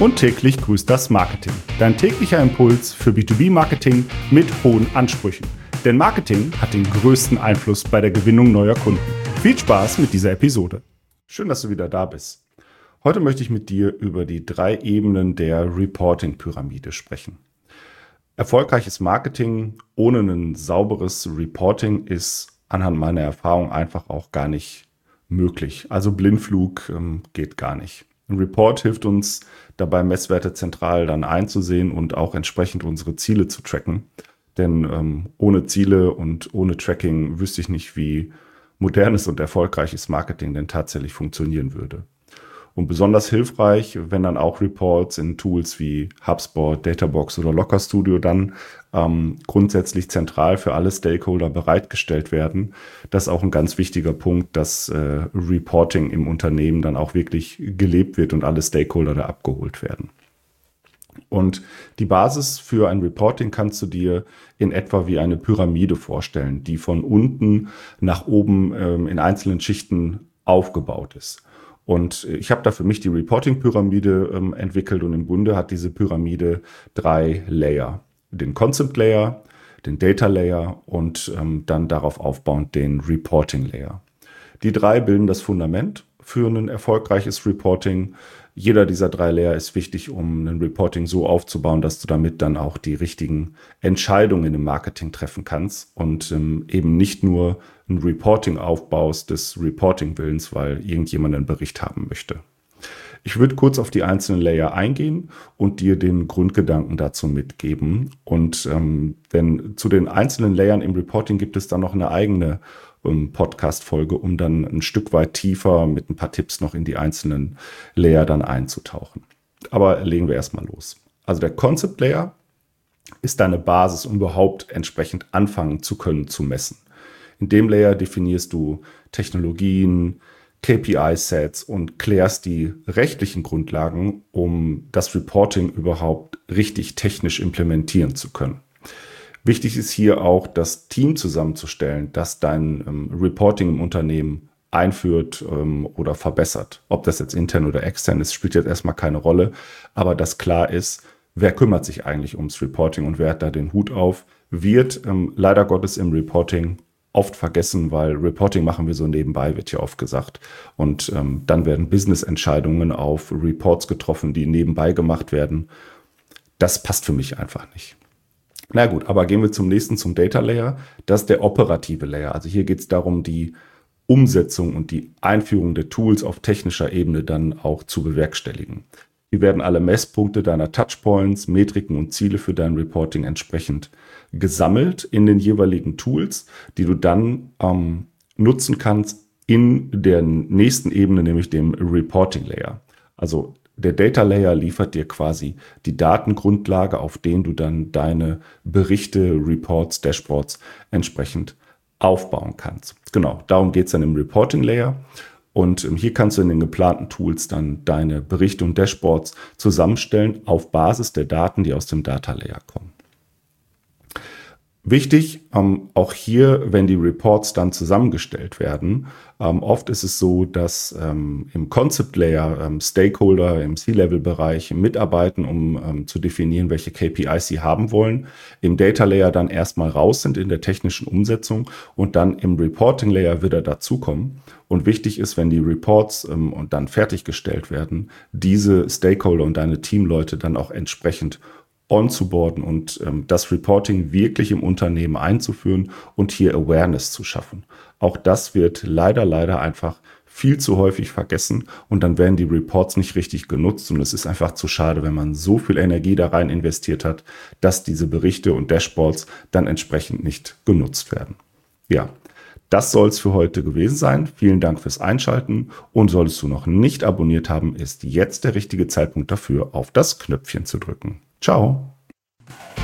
Und täglich grüßt das Marketing. Dein täglicher Impuls für B2B-Marketing mit hohen Ansprüchen. Denn Marketing hat den größten Einfluss bei der Gewinnung neuer Kunden. Viel Spaß mit dieser Episode. Schön, dass du wieder da bist. Heute möchte ich mit dir über die 3 Ebenen der Reporting-Pyramide sprechen. Erfolgreiches Marketing ohne ein sauberes Reporting ist anhand meiner Erfahrung einfach auch gar nicht möglich. Also Blindflug geht gar nicht. Ein Report hilft uns dabei, Messwerte zentral dann einzusehen und auch entsprechend unsere Ziele zu tracken. Denn ohne Ziele und ohne Tracking wüsste ich nicht, wie modernes und erfolgreiches Marketing denn tatsächlich funktionieren würde. Und besonders hilfreich, wenn dann auch Reports in Tools wie HubSpot, Databox oder Looker Studio dann grundsätzlich zentral für alle Stakeholder bereitgestellt werden. Das ist auch ein ganz wichtiger Punkt, dass Reporting im Unternehmen dann auch wirklich gelebt wird und alle Stakeholder da abgeholt werden. Und die Basis für ein Reporting kannst du dir in etwa wie eine Pyramide vorstellen, die von unten nach oben in einzelnen Schichten aufgebaut ist. Und ich habe da für mich die Reporting-Pyramide entwickelt und im Grunde hat diese Pyramide 3 Layer. Den Concept Layer, den Data Layer und dann darauf aufbauend den Reporting Layer. Die 3 bilden das Fundament für ein erfolgreiches Reporting. Jeder dieser 3 Layer ist wichtig, um ein Reporting so aufzubauen, dass du damit dann auch die richtigen Entscheidungen im Marketing treffen kannst und eben nicht nur ein Reporting aufbaust des Reporting-Willens, weil irgendjemand einen Bericht haben möchte. Ich würde kurz auf die einzelnen Layer eingehen und dir den Grundgedanken dazu mitgeben. Und denn zu den einzelnen Layern im Reporting gibt es dann noch eine eigene Podcast-Folge, um dann ein Stück weit tiefer mit ein paar Tipps noch in die einzelnen Layer dann einzutauchen. Aber legen wir erstmal los. Also der Concept Layer ist deine Basis, um überhaupt entsprechend anfangen zu können zu messen. In dem Layer definierst du Technologien, KPI-Sets und klärst die rechtlichen Grundlagen, um das Reporting überhaupt richtig technisch implementieren zu können. Wichtig ist hier auch, das Team zusammenzustellen, das dein Reporting im Unternehmen einführt oder verbessert. Ob das jetzt intern oder extern ist, spielt jetzt erstmal keine Rolle. Aber dass klar ist, wer kümmert sich eigentlich ums Reporting und wer hat da den Hut auf, wird leider Gottes im Reporting oft vergessen, weil Reporting machen wir so nebenbei, wird ja oft gesagt. Und dann werden Business-Entscheidungen auf Reports getroffen, die nebenbei gemacht werden. Das passt für mich einfach nicht. Na gut, aber gehen wir zum nächsten, zum Data Layer. Das ist der operative Layer. Also hier geht es darum, die Umsetzung und die Einführung der Tools auf technischer Ebene dann auch zu bewerkstelligen. Hier werden alle Messpunkte deiner Touchpoints, Metriken und Ziele für dein Reporting entsprechend gesammelt in den jeweiligen Tools, die du dann nutzen kannst in der nächsten Ebene, nämlich dem Reporting Layer. Also der Data Layer liefert dir quasi die Datengrundlage, auf denen du dann deine Berichte, Reports, Dashboards entsprechend aufbauen kannst. Genau, darum geht es dann im Reporting Layer. Und hier kannst du in den geplanten Tools dann deine Berichte und Dashboards zusammenstellen auf Basis der Daten, die aus dem Data Layer kommen. Wichtig, auch hier, wenn die Reports dann zusammengestellt werden, oft ist es so, dass im Concept Layer Stakeholder im C-Level-Bereich mitarbeiten, um zu definieren, welche KPIs sie haben wollen, im Data Layer dann erstmal raus sind in der technischen Umsetzung und dann im Reporting Layer wieder dazukommen. Und wichtig ist, wenn die Reports und dann fertiggestellt werden, diese Stakeholder und deine Teamleute dann auch entsprechend onzuboarden und das Reporting wirklich im Unternehmen einzuführen und hier Awareness zu schaffen. Auch das wird leider einfach viel zu häufig vergessen und dann werden die Reports nicht richtig genutzt und es ist einfach zu schade, wenn man so viel Energie da rein investiert hat, dass diese Berichte und Dashboards dann entsprechend nicht genutzt werden. Ja, das soll es für heute gewesen sein. Vielen Dank fürs Einschalten und solltest du noch nicht abonniert haben, ist jetzt der richtige Zeitpunkt dafür, auf das Knöpfchen zu drücken. Ciao!